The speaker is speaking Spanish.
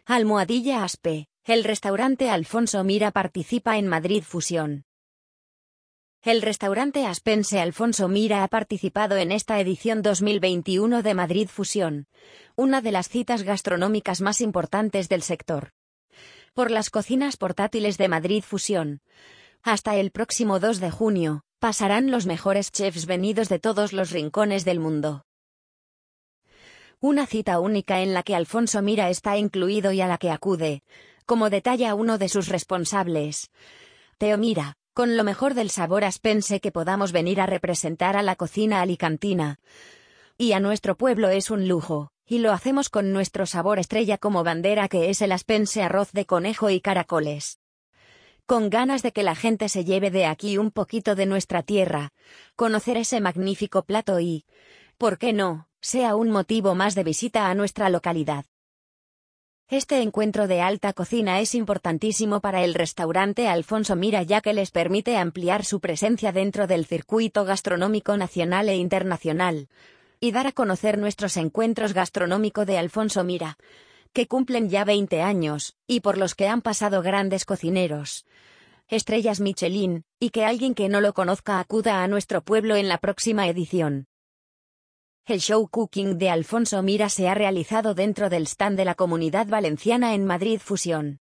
Almohadilla Aspe, el restaurante Alfonso Mira participa en Madrid Fusión. El restaurante aspense Alfonso Mira ha participado en esta edición 2021 de Madrid Fusión, una de las citas gastronómicas más importantes del sector. Por las cocinas portátiles de Madrid Fusión, hasta el próximo 2 de junio, pasarán los mejores chefs venidos de todos los rincones del mundo. Una cita única en la que Alfonso Mira está incluido y a la que acude, como detalla uno de sus responsables, Teo Mira, con lo mejor del sabor aspense que podamos venir a representar a la cocina alicantina. Y a nuestro pueblo es un lujo, y lo hacemos con nuestro sabor estrella como bandera que es el aspense arroz de conejo y caracoles. Con ganas de que la gente se lleve de aquí un poquito de nuestra tierra, conocer ese magnífico plato y, ¿por qué no?, sea un motivo más de visita a nuestra localidad. Este encuentro de alta cocina es importantísimo para el restaurante Alfonso Mira ya que les permite ampliar su presencia dentro del circuito gastronómico nacional e internacional, y dar a conocer nuestros encuentros gastronómicos de Alfonso Mira, que cumplen ya 20 años, y por los que han pasado grandes cocineros, estrellas Michelin, y que alguien que no lo conozca acuda a nuestro pueblo en la próxima edición. El show cooking de Alfonso Mira se ha realizado dentro del stand de la Comunidad Valenciana en Madrid Fusión.